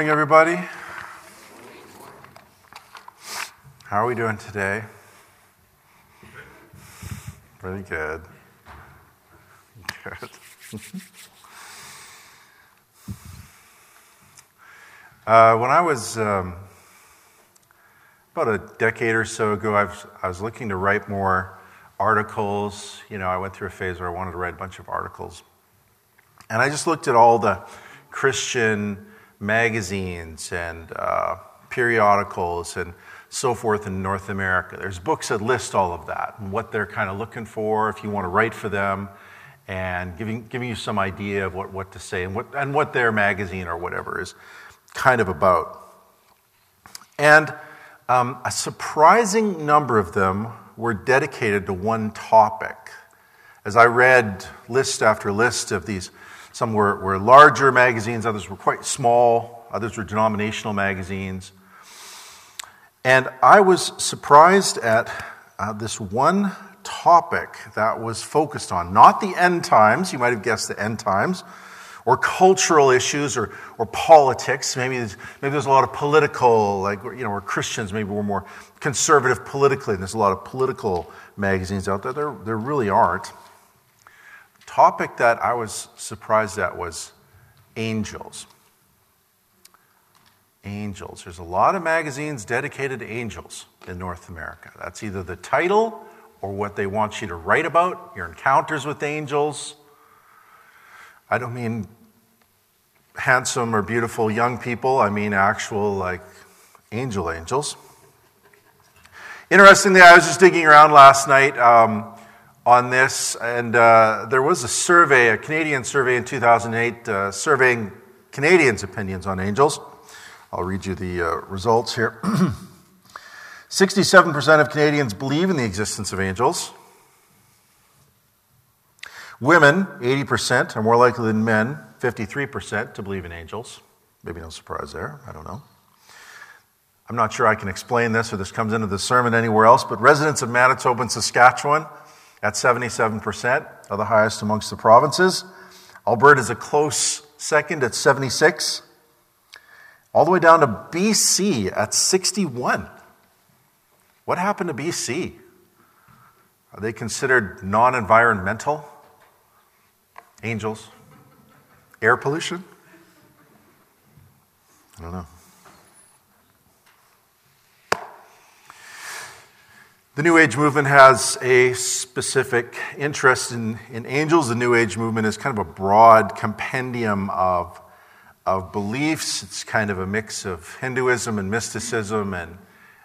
Good morning, everybody. How are we doing today? Pretty good. Good. When I was about a decade or so ago, I was looking to write more articles. I went through a phase where I wanted to write a bunch of articles. And I just looked at all the Christian magazines and periodicals and so forth in North America. There's books that list all of that and what they're kind of looking for if you want to write for them, and giving you some idea of what to say and what their magazine or whatever is kind of about. And a surprising number of them were dedicated to one topic. As I read list after list of these, some were larger magazines, others were quite small, others were denominational magazines. And I was surprised at this one topic that was focused on, not the end times, you might have guessed the end times, or cultural issues or politics. Maybe there's a lot of political, we're Christians, maybe we're more conservative politically, and there's a lot of political magazines out there. There really aren't. Topic that I was surprised at was angels. Angels. There's a lot of magazines dedicated to angels in North America. That's either the title or what they want you to write about, your encounters with angels. I don't mean handsome or beautiful young people. I mean actual, angels. Interestingly, I was just digging around last night on this, and there was a Canadian survey in 2008, surveying Canadians' opinions on angels. I'll read you the results here. 67% of Canadians believe in the existence of angels. Women, 80%, are more likely than men, 53%, to believe in angels. Maybe no surprise there, I don't know. I'm not sure I can explain this or this comes into the sermon anywhere else, but residents of Manitoba and Saskatchewan at 77%, are the highest amongst the provinces. Alberta is a close second at 76%. All the way down to BC at 61%. What happened to BC? Are they considered non-environmental? Angels? Air pollution? I don't know. The New Age movement has a specific interest in angels. The New Age movement is kind of a broad compendium of beliefs. It's kind of a mix of Hinduism and mysticism and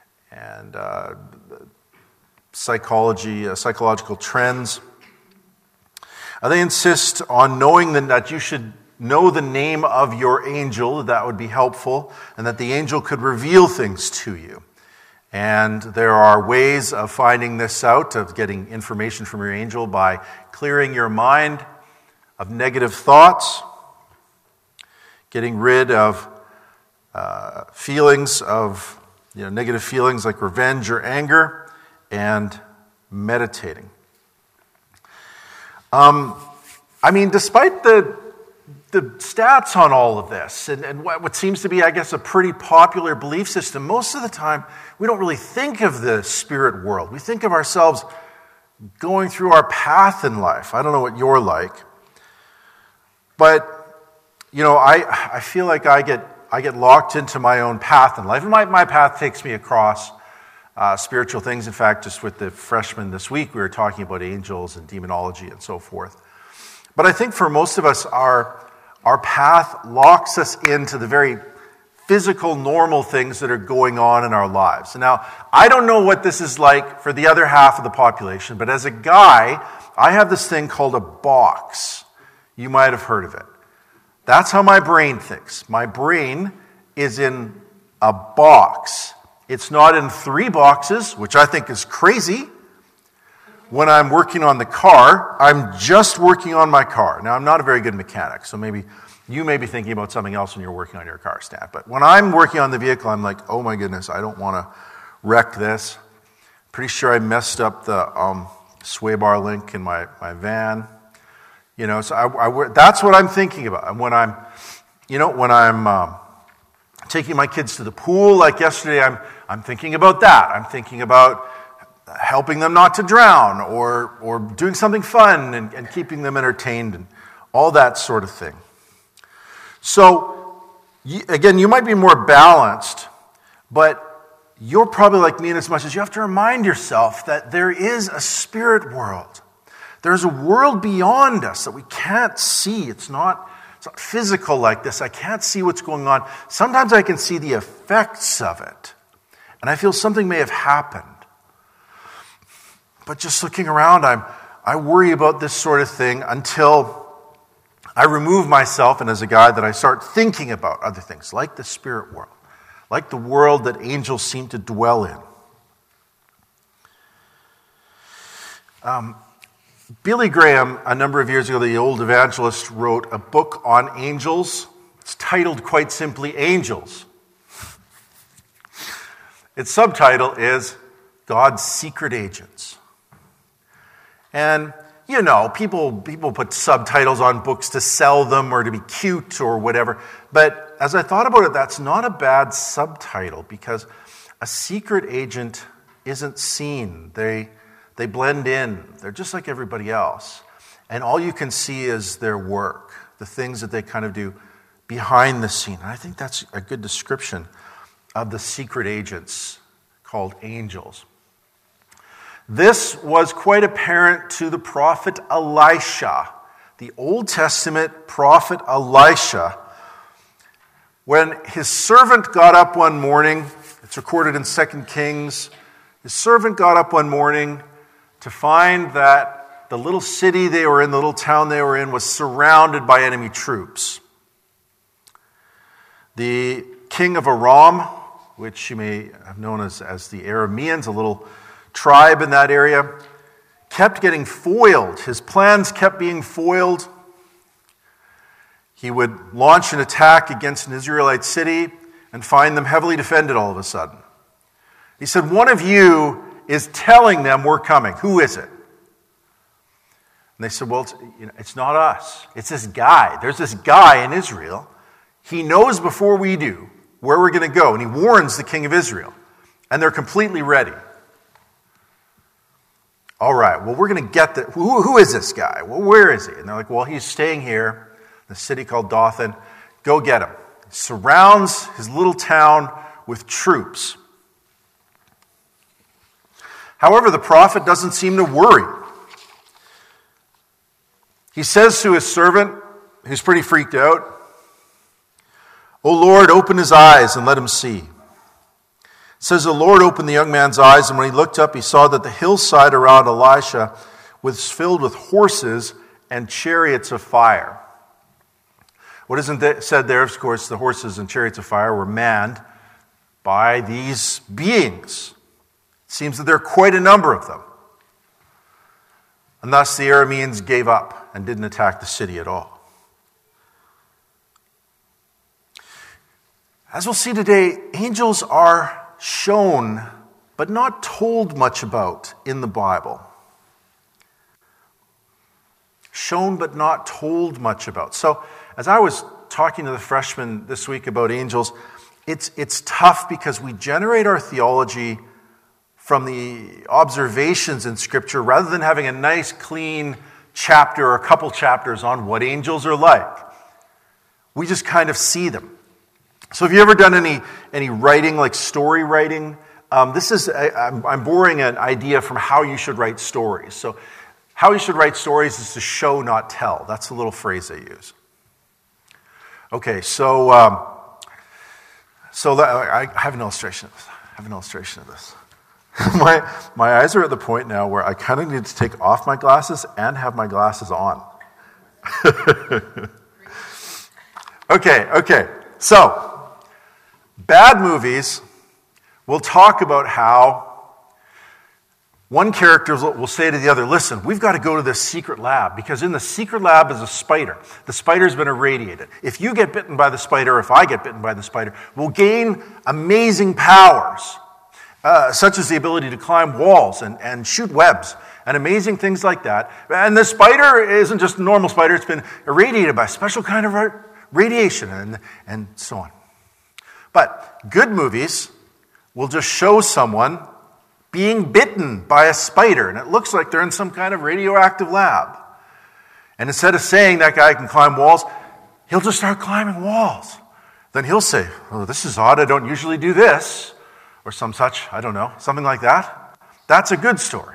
psychological trends. They insist on knowing that you should know the name of your angel. That would be helpful, and that the angel could reveal things to you. And there are ways of finding this out, of getting information from your angel by clearing your mind of negative thoughts, getting rid of feelings of negative feelings like revenge or anger, and meditating. Despite the stats on all of this and what seems to be, I guess, a pretty popular belief system, most of the time we don't really think of the spirit world. We think of ourselves going through our path in life. I don't know what you're like, but I feel like I get locked into my own path in life. And my path takes me across spiritual things. In fact, just with the freshmen this week, we were talking about angels and demonology and so forth. But I think for most of us, our path locks us into the very physical, normal things that are going on in our lives. And now, I don't know what this is like for the other half of the population, but as a guy, I have this thing called a box. You might have heard of it. That's how my brain thinks. My brain is in a box. It's not in 3 boxes, which I think is crazy. When I'm working on the car, I'm just working on my car. Now, I'm not a very good mechanic, so maybe you may be thinking about something else when you're working on your car, Stan. But when I'm working on the vehicle, I'm like, oh my goodness, I don't want to wreck this. Pretty sure I messed up the sway bar link in my van. So that's what I'm thinking about. And when I'm taking my kids to the pool like yesterday, I'm thinking about that. I'm thinking about helping them not to drown, or doing something fun and keeping them entertained, and all that sort of thing. So, again, you might be more balanced, but you're probably like me in as much as you have to remind yourself that there is a spirit world. There's a world beyond us that we can't see. It's not physical like this. I can't see what's going on. Sometimes I can see the effects of it, and I feel something may have happened. But just looking around, I worry about this sort of thing until I remove myself, and as a guy that I start thinking about other things, like the spirit world, like the world that angels seem to dwell in. Billy Graham, a number of years ago, the old evangelist, wrote a book on angels. It's titled quite simply, Angels. Its subtitle is God's Secret Agents. And, you know, people put subtitles on books to sell them or to be cute or whatever. But as I thought about it, that's not a bad subtitle, because a secret agent isn't seen. They blend in. They're just like everybody else. And all you can see is their work, the things that they kind of do behind the scene. And I think that's a good description of the secret agents called angels. This was quite apparent to the prophet Elisha, the Old Testament prophet Elisha. When his servant got up one morning, it's recorded in 2 Kings, his servant got up one morning to find that the little city they were in, the little town they were in, was surrounded by enemy troops. The king of Aram, which you may have known as the Arameans, a little tribe in that area, kept getting foiled. His plans kept being foiled. He would launch an attack against an Israelite city and find them heavily defended all of a sudden. He said, "One of you is telling them we're coming. Who is it?" And they said, "Well, it's not us. It's this guy. There's this guy in Israel. He knows before we do where we're going to go, and he warns the king of Israel. And they're completely ready." All right, well, we're going to get that. Who is this guy? Well, where is he? And they're like, "Well, he's staying here, in a city called Dothan. Go get him." He surrounds his little town with troops. However, the prophet doesn't seem to worry. He says to his servant, who's pretty freaked out, "O Lord, open his eyes and let him see." It says the Lord opened the young man's eyes, and when he looked up, he saw that the hillside around Elisha was filled with horses and chariots of fire. What isn't said there, of course, the horses and chariots of fire were manned by these beings. It seems that there are quite a number of them. And thus the Arameans gave up and didn't attack the city at all. As we'll see today, angels are shown but not told much about in the Bible. Shown but not told much about. So as I was talking to the freshmen this week about angels, it's tough because we generate our theology from the observations in Scripture rather than having a nice, clean chapter or a couple chapters on what angels are like. We just kind of see them. So have you ever done any writing, like story writing? I'm borrowing an idea from how you should write stories. So how you should write stories is to show, not tell. That's the little phrase I use. Okay, so I have an illustration of this. My eyes are at the point now where I kind of need to take off my glasses and have my glasses on. Okay. So, bad movies will talk about how one character will say to the other, "Listen, we've got to go to this secret lab because in the secret lab is a spider. The spider's been irradiated. If you get bitten by the spider, if I get bitten by the spider, we'll gain amazing powers, such as the ability to climb walls and shoot webs and amazing things like that. And the spider isn't just a normal spider. It's been irradiated by a special kind of radiation and so on." But good movies will just show someone being bitten by a spider, and it looks like they're in some kind of radioactive lab. And instead of saying that guy can climb walls, he'll just start climbing walls. Then he'll say, "Oh, this is odd, I don't usually do this," or some such, I don't know, something like that. That's a good story.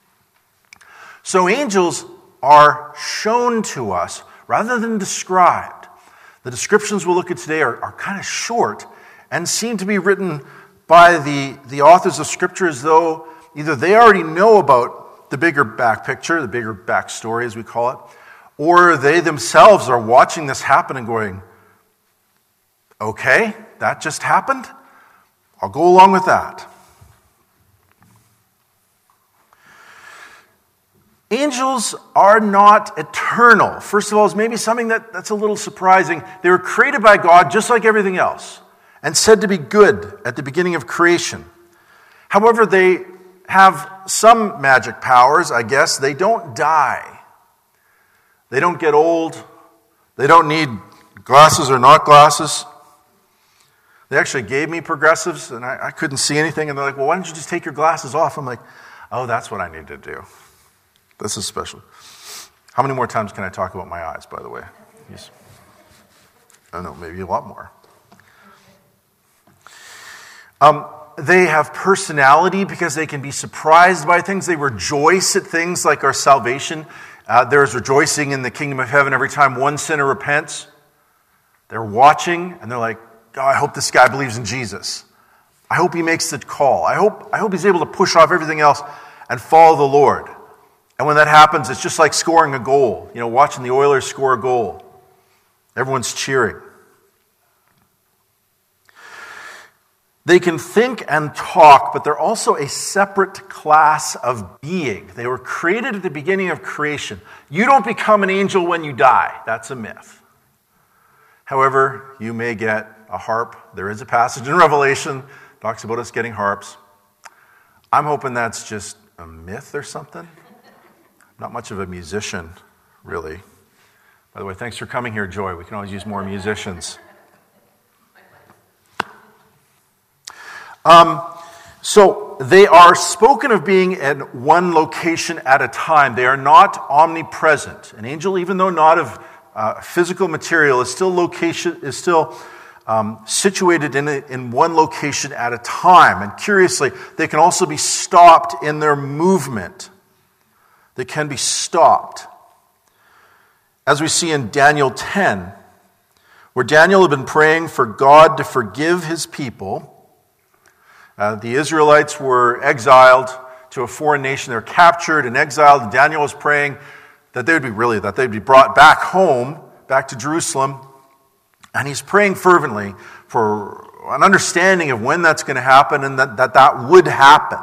So angels are shown to us rather than described. The descriptions we'll look at today are kind of short and seem to be written by the authors of Scripture as though either they already know about the bigger back picture, the bigger backstory as we call it, or they themselves are watching this happen and going, "Okay, that just happened? I'll go along with that." Angels are not eternal. First of all, it's maybe something that's a little surprising. They were created by God just like everything else and said to be good at the beginning of creation. However, they have some magic powers, I guess. They don't die. They don't get old. They don't need glasses or not glasses. They actually gave me progressives, and I couldn't see anything. And they're like, "Well, why don't you just take your glasses off?" I'm like, "Oh, that's what I need to do. This is special." How many more times can I talk about my eyes, by the way? Yes. I don't know, maybe a lot more. They have personality because they can be surprised by things. They rejoice at things like our salvation. There is rejoicing in the kingdom of heaven every time one sinner repents. They're watching, and they're like, "Oh, I hope this guy believes in Jesus. I hope he makes the call. I hope he's able to push off everything else and follow the Lord." And when that happens, it's just like scoring a goal. You know, watching the Oilers score a goal. Everyone's cheering. They can think and talk, but they're also a separate class of being. They were created at the beginning of creation. You don't become an angel when you die. That's a myth. However, you may get a harp. There is a passage in Revelation that talks about us getting harps. I'm hoping that's just a myth or something. Not much of a musician, really. By the way, thanks for coming here, Joy. We can always use more musicians. So they are spoken of being at one location at a time. They are not omnipresent. An angel, even though not of physical material, is still situated in one location at a time. And curiously, they can also be stopped in their movement. They can be stopped. As we see in Daniel 10, where Daniel had been praying for God to forgive his people. The Israelites were exiled to a foreign nation. They were captured and exiled. And Daniel was praying that they'd be brought back home, back to Jerusalem. And he's praying fervently for an understanding of when that's going to happen and that would happen.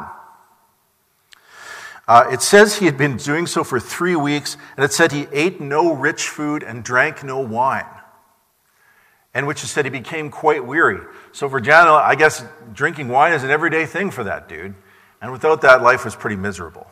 It says he had been doing so for 3 weeks, and it said he ate no rich food and drank no wine. And which is said he became quite weary. So for Daniel, I guess drinking wine is an everyday thing for that dude. And without that, life was pretty miserable.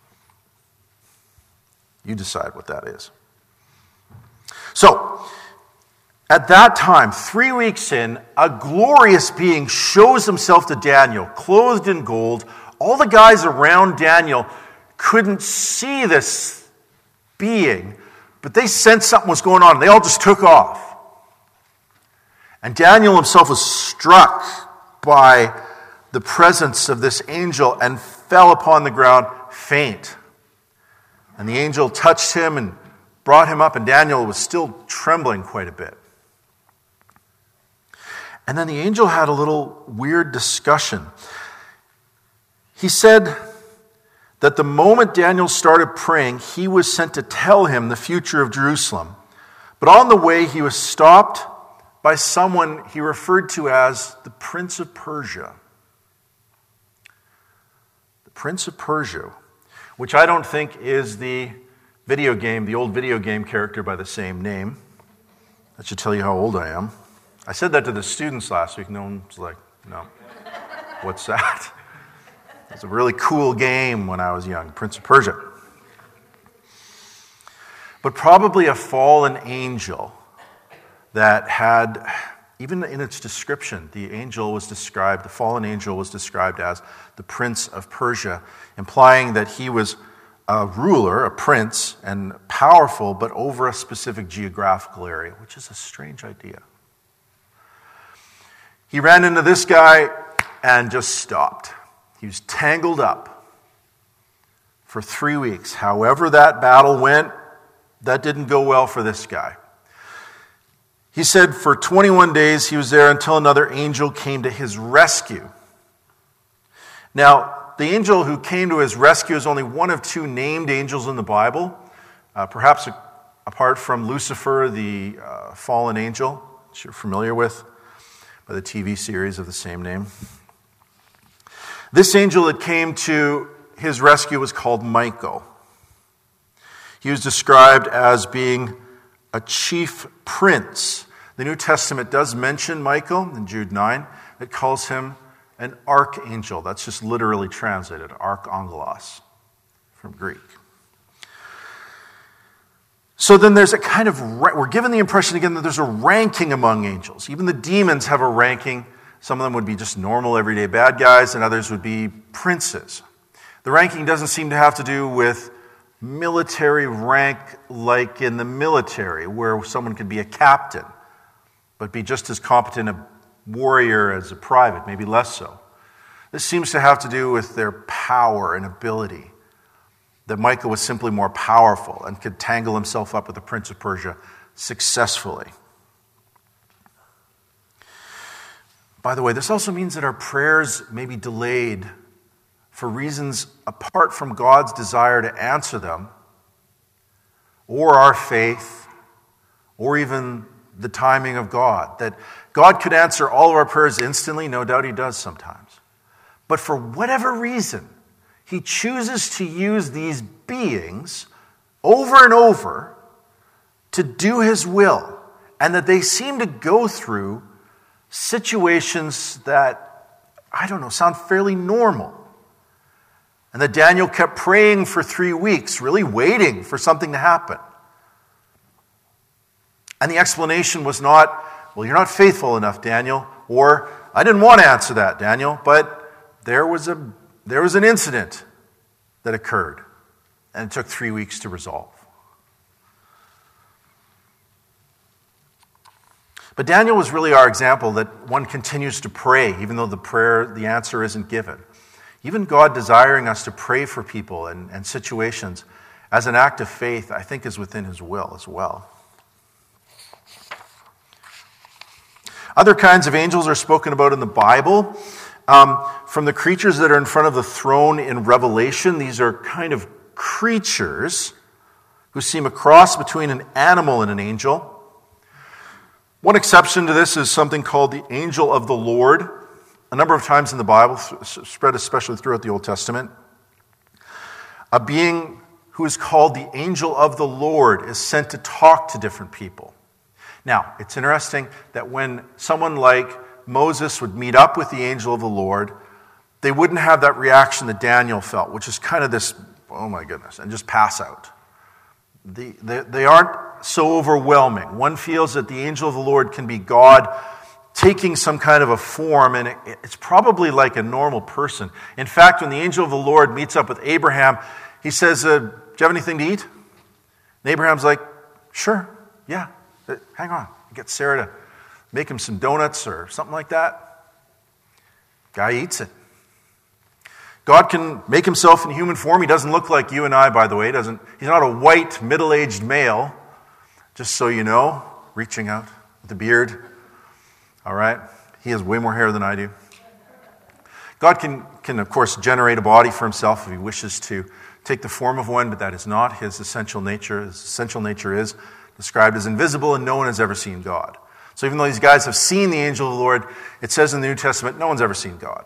You decide what that is. So, at that time, 3 weeks in, a glorious being shows himself to Daniel, clothed in gold. All the guys around Daniel couldn't see this being, but they sensed something was going on. They all just took off. And Daniel himself was struck by the presence of this angel and fell upon the ground faint. And the angel touched him and brought him up, and Daniel was still trembling quite a bit. And then the angel had a little weird discussion. He said that the moment Daniel started praying, he was sent to tell him the future of Jerusalem. But on the way, he was stopped by someone he referred to as the Prince of Persia. The Prince of Persia, which I don't think is the old video game character by the same name. That should tell you how old I am. I said that to the students last week. No one's like, no. What's that? It was a really cool game when I was young, Prince of Persia. But probably a fallen angel that had Even in its description, the fallen angel was described as the prince of Persia, implying that he was a ruler, a prince, and powerful, but over a specific geographical area, which is a strange idea. He ran into this guy and just stopped. He was tangled up for 3 weeks. However that battle went, that didn't go well for this guy. He said for 21 days he was there until another angel came to his rescue. Now, the angel who came to his rescue is only one of two named angels in the Bible, perhaps apart from Lucifer, the fallen angel, which you're familiar with by the TV series of the same name. This angel that came to his rescue was called Michael. He was described as being a chief prince. The New Testament does mention Michael in Jude 9. It calls him an archangel. That's just literally translated, archangelos from Greek. So then there's a kind of, we're given the impression again that there's a ranking among angels. Even the demons have a ranking. Some of them would be just normal, everyday bad guys, and others would be princes. The ranking doesn't seem to have to do with military rank like in the military, where someone could be a captain, but be just as competent a warrior as a private, maybe less so. This seems to have to do with their power and ability. That Michael was simply more powerful and could tangle himself up with the Prince of Persia successfully. By the way, this also means that our prayers may be delayed for reasons apart from God's desire to answer them, or our faith, or even the timing of God. That God could answer all of our prayers instantly, no doubt he does sometimes. But for whatever reason, he chooses to use these beings over and over to do his will, and that they seem to go through situations that, sound fairly normal. And that Daniel kept praying for 3 weeks, really waiting for something to happen. And the explanation was not, well, you're not faithful enough, Daniel, or I didn't want to answer that, Daniel, but there was an incident that occurred, and it took 3 weeks to resolve. But Daniel was really our example that one continues to pray, even though the answer isn't given. Even God desiring us to pray for people and situations as an act of faith, I think, is within his will as well. Other kinds of angels are spoken about in the Bible. From the creatures that are in front of the throne in Revelation, these are kind of creatures who seem a cross between an animal and an angel. One exception to this is something called the angel of the Lord. A number of times in the Bible, spread especially throughout the Old Testament, a being who is called the angel of the Lord is sent to talk to different people. Now, it's interesting that when someone like Moses would meet up with the angel of the Lord, they wouldn't have that reaction that Daniel felt, which is kind of this, oh my goodness, and just pass out. They aren't so overwhelming. One feels that the angel of the Lord can be God taking some kind of a form, and it's probably like a normal person. In fact, when the angel of the Lord meets up with Abraham, he says, do you have anything to eat? And Abraham's like, sure, yeah, hang on. Get Sarah to make him some donuts or something like that. Guy eats it. God can make himself in human form. He doesn't look like you and I, by the way. He's not a white, middle-aged male, just so you know, reaching out with a beard. All right? He has way more hair than I do. God can of course, generate a body for himself if he wishes to take the form of one, but that is not his essential nature. His essential nature is described as invisible, and no one has ever seen God. So even though these guys have seen the angel of the Lord, it says in the New Testament, no one's ever seen God.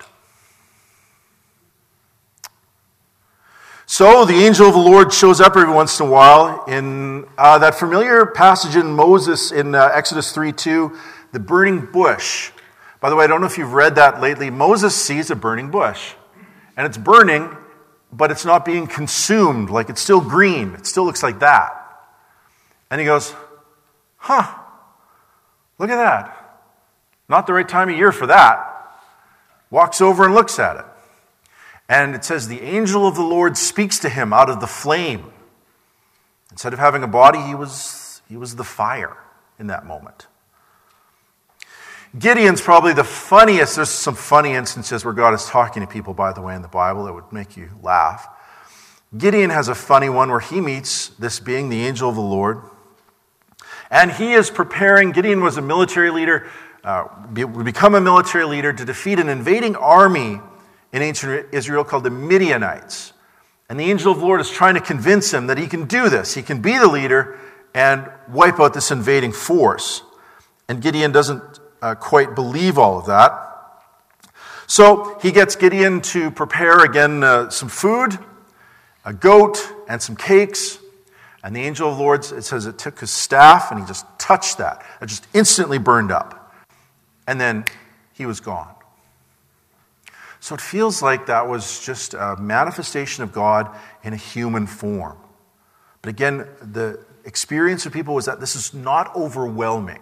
So the angel of the Lord shows up every once in a while in that familiar passage in Moses in Exodus 3:2, the burning bush. By the way, I don't know if you've read that lately. Moses sees a burning bush, and it's burning, but it's not being consumed. Like, it's still green. It still looks like that. And he goes, look at that. Not the right time of year for that. Walks over and looks at it. And it says, the angel of the Lord speaks to him out of the flame. Instead of having a body, he was the fire in that moment. Gideon's probably the funniest. There's some funny instances where God is talking to people, by the way, in the Bible that would make you laugh. Gideon has a funny one where he meets this being, the angel of the Lord. And he is preparing. Gideon was a military leader, would become a military leader to defeat an invading army in ancient Israel called the Midianites. And the angel of the Lord is trying to convince him that he can do this. He can be the leader and wipe out this invading force. And Gideon doesn't quite believe all of that. So he gets Gideon to prepare again some food, a goat, and some cakes. And the angel of the Lord, it says it took his staff and he just touched that. It just instantly burned up. And then he was gone. So it feels like that was just a manifestation of God in a human form. But again, the experience of people was that this is not overwhelming.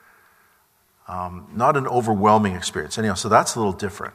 Not an overwhelming experience. Anyhow, so that's a little different.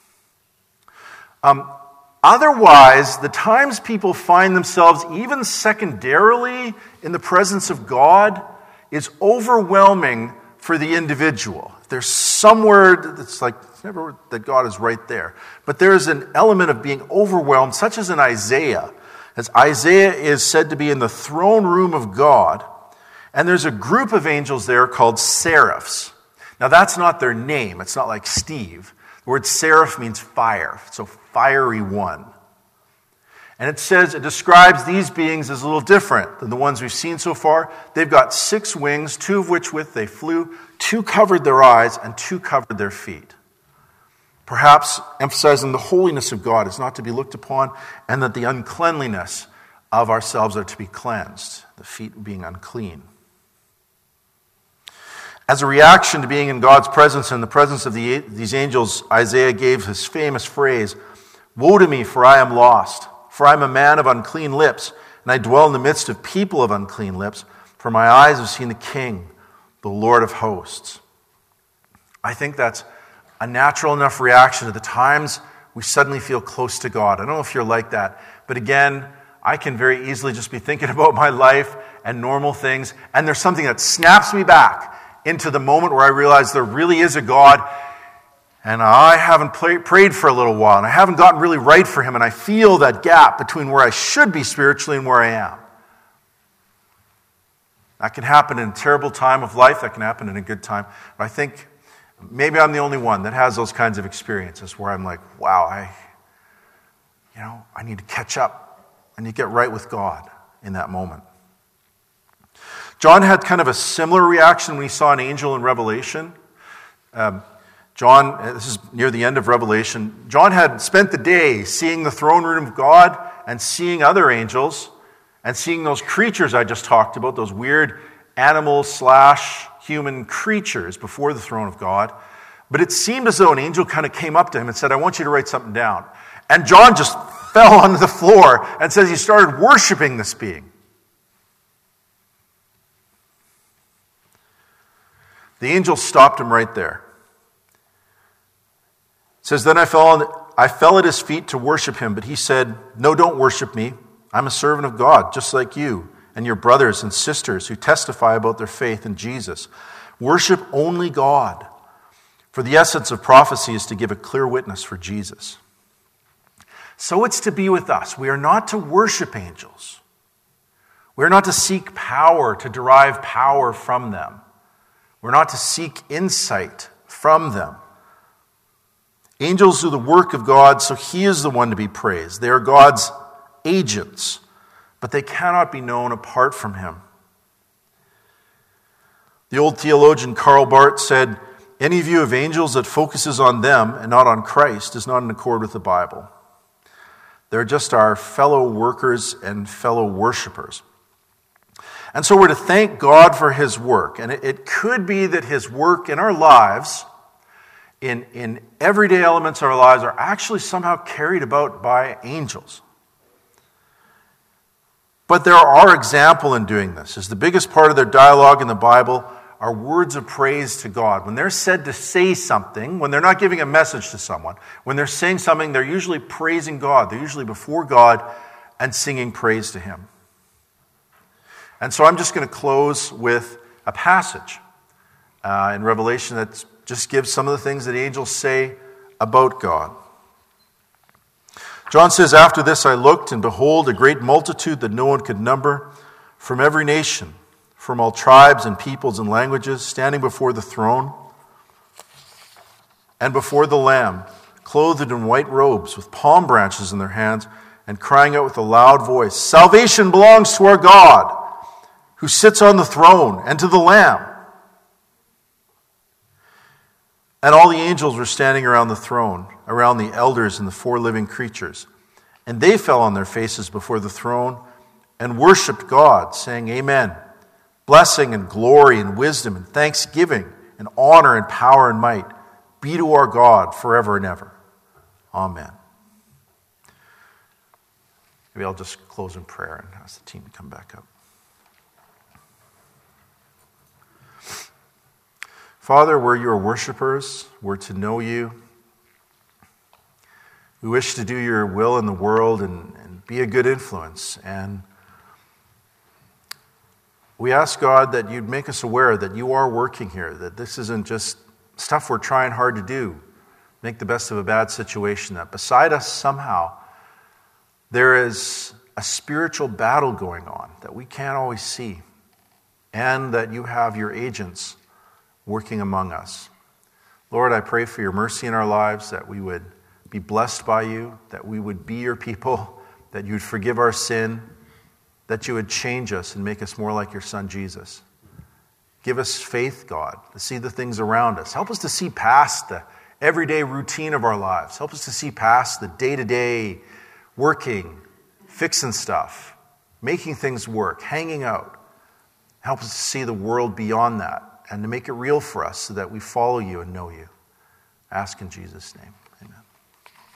Otherwise, the times people find themselves even secondarily in the presence of God is overwhelming for the individual. There's somewhere that's like, it's never that God is right there. But there is an element of being overwhelmed, such as in Isaiah. As Isaiah is said to be in the throne room of God, and there's a group of angels there called seraphs. Now that's not their name. It's not like Steve. The word seraph means fire. So fiery one. And it describes these beings as a little different than the ones we've seen so far. They've got 6 wings, 2 of which with they flew, 2 covered their eyes, and 2 covered their feet. Perhaps emphasizing the holiness of God is not to be looked upon, and that the uncleanliness of ourselves are to be cleansed, the feet being unclean. As a reaction to being in God's presence and the presence of these angels, Isaiah gave his famous phrase, "Woe to me, for I am lost, for I am a man of unclean lips, and I dwell in the midst of people of unclean lips, for my eyes have seen the King, the Lord of hosts." I think that's a natural enough reaction to the times we suddenly feel close to God. I don't know if you're like that, but again, I can very easily just be thinking about my life and normal things, and there's something that snaps me back into the moment where I realize there really is a God, and I haven't prayed for a little while, and I haven't gotten really right for him, and I feel that gap between where I should be spiritually and where I am. That can happen in a terrible time of life. That can happen in a good time. But I think maybe I'm the only one that has those kinds of experiences where I'm like, wow, I need to catch up. I need to get right with God in that moment. John had kind of a similar reaction when he saw an angel in Revelation. This is near the end of Revelation. John had spent the day seeing the throne room of God and seeing other angels and seeing those creatures I just talked about, those weird animal/human creatures before the throne of God. But it seemed as though an angel kind of came up to him and said, "I want you to write something down." And John just fell onto the floor and says he started worshiping this being. The angel stopped him right there. It says, "Then I fell at his feet to worship him, but he said, 'No, don't worship me. I'm a servant of God, just like you and your brothers and sisters who testify about their faith in Jesus. Worship only God, for the essence of prophecy is to give a clear witness for Jesus.'" So it's to be with us. We are not to worship angels. We are not to seek power, to derive power from them. We're not to seek insight from them. Angels do the work of God, so he is the one to be praised. They are God's agents, but they cannot be known apart from him. The old theologian Karl Barth said, "Any view of angels that focuses on them and not on Christ is not in accord with the Bible. They're just our fellow workers and fellow worshipers." And so we're to thank God for his work. And it could be that his work in our lives, in everyday elements of our lives, are actually somehow carried about by angels. But there are examples in doing this, as the biggest part of their dialogue in the Bible are words of praise to God. When they're said to say something, when they're not giving a message to someone, when they're saying something, they're usually praising God. They're usually before God and singing praise to Him. And so I'm just going to close with a passage in Revelation that just gives some of the things that angels say about God. John says, "After this I looked, and behold, a great multitude that no one could number, from every nation, from all tribes and peoples and languages, standing before the throne and before the Lamb, clothed in white robes, with palm branches in their hands, and crying out with a loud voice, 'Salvation belongs to our God, who sits on the throne, and to the Lamb.' And all the angels were standing around the throne, around the elders and the 4 living creatures. And they fell on their faces before the throne and worshipped God, saying, 'Amen. Blessing and glory and wisdom and thanksgiving and honor and power and might be to our God forever and ever. Amen.'" Maybe I'll just close in prayer and ask the team to come back up. Father, we're your worshipers. We're to know you. We wish to do your will in the world and be a good influence. And we ask, God, that you'd make us aware that you are working here, that this isn't just stuff we're trying hard to do, make the best of a bad situation, that beside us somehow there is a spiritual battle going on that we can't always see, and that you have your agents working among us. Lord, I pray for your mercy in our lives, that we would be blessed by you, that we would be your people, that you would forgive our sin, that you would change us and make us more like your Son, Jesus. Give us faith, God, to see the things around us. Help us to see past the everyday routine of our lives. Help us to see past the day-to-day working, fixing stuff, making things work, hanging out. Help us to see the world beyond that and to make it real for us so that we follow you and know you. Ask in Jesus' name.